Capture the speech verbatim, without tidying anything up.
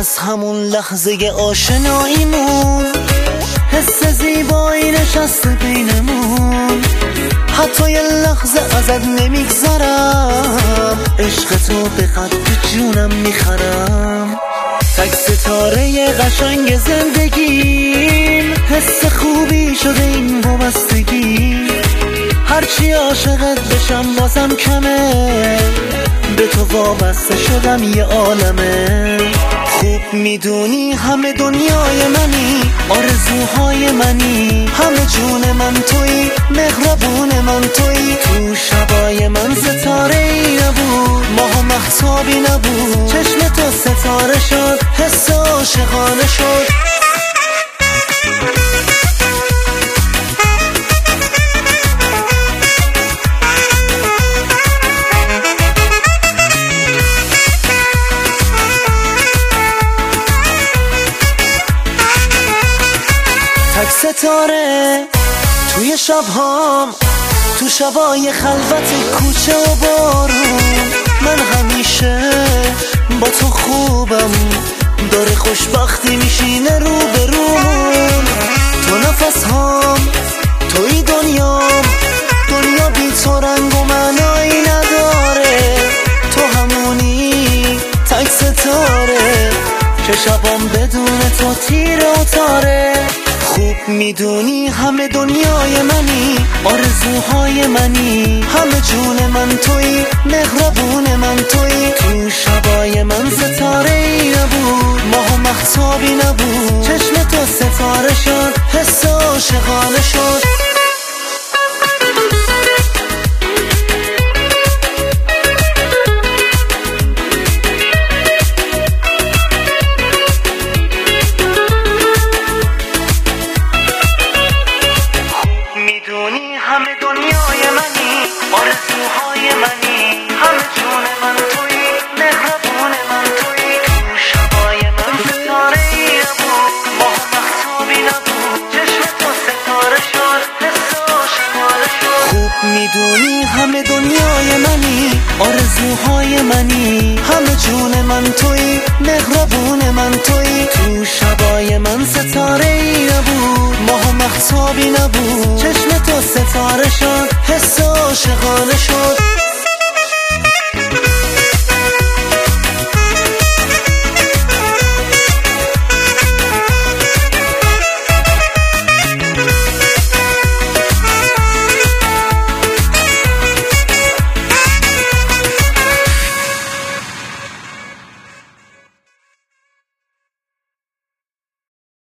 از همون لحظه آشناییمون حس زیبایی نشسته بینمون، حتی یه لحظه ازت نمیگذرم، عشق تو به قد جونم میخرم. تک ستاره قشنگ زندگیم، حس خوبی شده این وابستگی، هرچی عاشقت بشم بازم کمه، به تو وابسته شدم یه عالمه. خوب میدونی همه دنیای منی، آرزوهای منی، همه جون من تویی، مهربون من تویی. تو شبای من ستاره ای نبود، ماه و مهتابی نبود، چشم تو ستاره شد، حس عاشقانه شد. ستاره توی شبهام، تو شبای خلوت کوچه و بارون، من همیشه با تو خوبم، داره خوشبختی میشینه رو به روم. تو نفس هام، توی دنیام، دنیا بی تو رنگ و معنایی نداره، تو همونی تک ستاره که شبام بدون تو تیره و تاره. خوب میدونی همه دنیای منی، آرزوهای منی، همه جون من تویی، مهربون من تویی. تو شبای من ستاره ای نبود، ماه و مهتابی نبود، چشم تو ستاره شد، حس عاشقانه شد. میدونی همه دنیای منی، آرزوهای منی، همه جون من تویی، مهربون من تویی. تو شبای من ستاره ای نبود، ماه و مهتابی نبود، چشم تو ستاره شد، حس عاشقانه شد. خوب میدونی همه دنیای منی، آرزوهای منی، همه جون من تویی، مهربون من تویی. تو شبای من ستاره ای نبود، ماه و مهتابی نبود، چشم تو ستاره شد، حس عاشقانه شد.